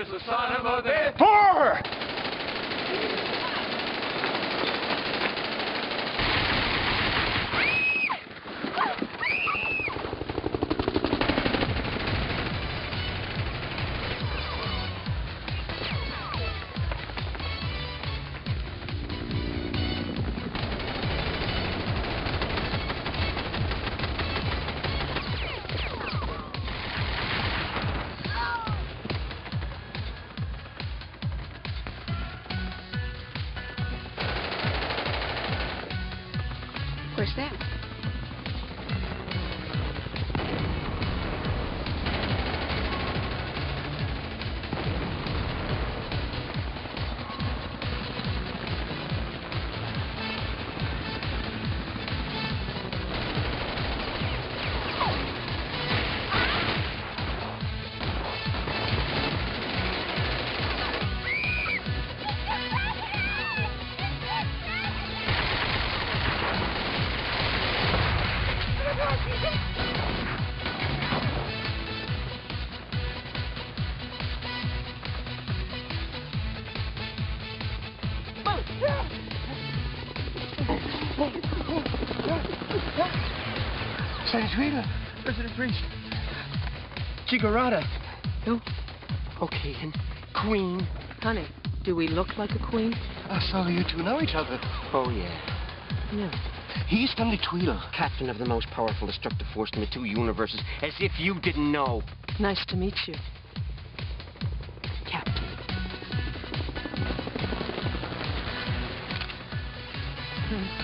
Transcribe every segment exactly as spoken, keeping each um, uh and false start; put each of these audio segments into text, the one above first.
is the son of a bitch. Four! Where's that? Santuila, President Priest. Chigarada. Who? Okay, then. Queen. Honey, do we look like a queen? Ah, so you two know each other. Oh, yeah. No. He's Stanley Tweedle. Captain of the most powerful destructive force in the two universes. As if you didn't know. Nice to meet you, Captain. Hmm.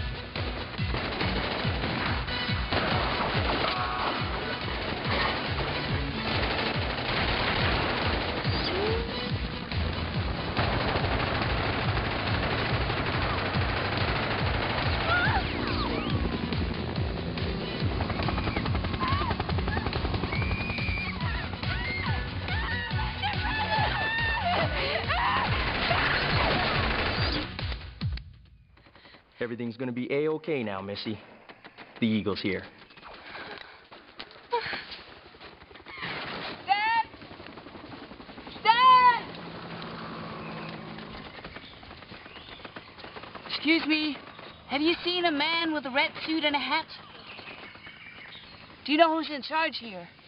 Everything's gonna be A-okay now, Missy. The Eagle's here. Dad! Dad! Excuse me, have you seen a man with a red suit and a hat? Do you know who's in charge here?